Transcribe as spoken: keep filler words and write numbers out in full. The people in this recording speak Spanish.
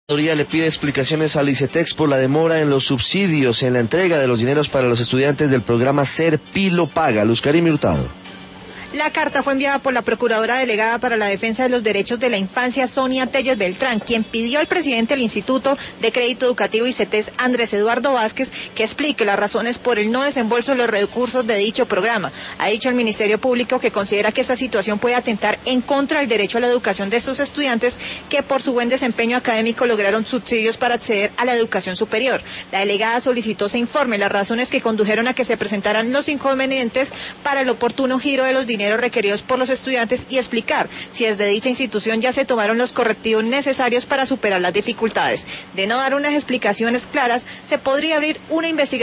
La Procuraduría le pide explicaciones al ICETEX por la demora en los subsidios en la entrega de los dineros para los estudiantes del programa Ser Pilo Paga. Luz Karim Hurtado. La carta fue enviada por la Procuradora Delegada para la Defensa de los Derechos de la Infancia, Sonia Telles Beltrán, quien pidió al presidente del Instituto de Crédito Educativo ICETEX, Andrés Eduardo Vázquez, que explique las razones por el no desembolso de los recursos de dicho programa. Ha dicho el Ministerio Público que considera que esta situación puede atentar en contra del derecho a la educación de estos estudiantes que por su buen desempeño académico lograron subsidios para acceder a la educación superior. La delegada solicitó se informe las razones que condujeron a que se presentaran los inconvenientes para el oportuno giro de los dineros requeridos por los estudiantes y explicar si desde dicha institución ya se tomaron los correctivos necesarios para superar las dificultades. De no dar unas explicaciones claras, se podría abrir una investigación